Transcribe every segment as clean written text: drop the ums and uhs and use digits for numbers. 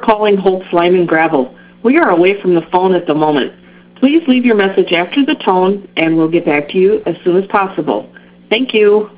calling Holtz Lime and Gravel. We are away from the phone at the moment. Please leave your message after the tone, and we'll get back to you as soon as possible. Thank you.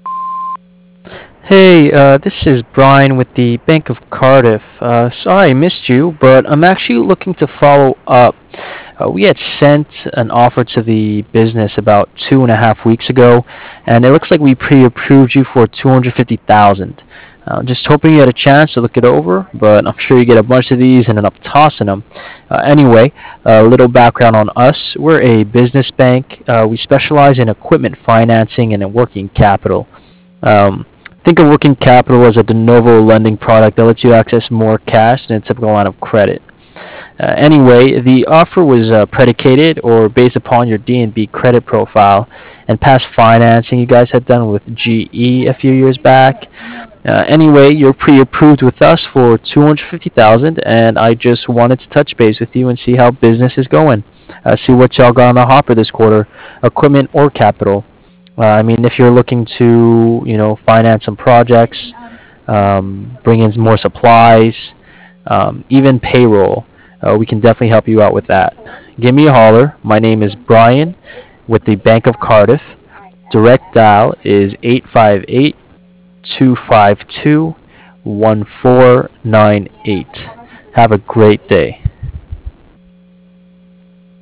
Hey, this is Brian with the Bank of Cardiff. Sorry I missed you, but I'm actually looking to follow up. We had sent an offer to the business about 2.5 weeks ago, and it looks like we pre-approved you for 250,000. Just hoping you had a chance to look it over, but I'm sure you get a bunch of these and end up tossing them. Anyway, a little background on us. We're a business bank. We specialize in equipment financing and in working capital. Um, Think of working capital as a de novo lending product that lets you access more cash than a typical line of credit. Anyway, the offer was predicated or based upon your D&B credit profile and past financing you guys had done with GE a few years back. Anyway, you're pre-approved with us for 250,000, and I just wanted to touch base with you and see how business is going. See what y'all got on the hopper this quarter, equipment or capital. I mean, if you're looking to, finance some projects, bring in more supplies, even payroll, we can definitely help you out with that. Give me a holler. My name is Brian with the Bank of Cardiff. Direct dial is 858 252 1498. Have a great day.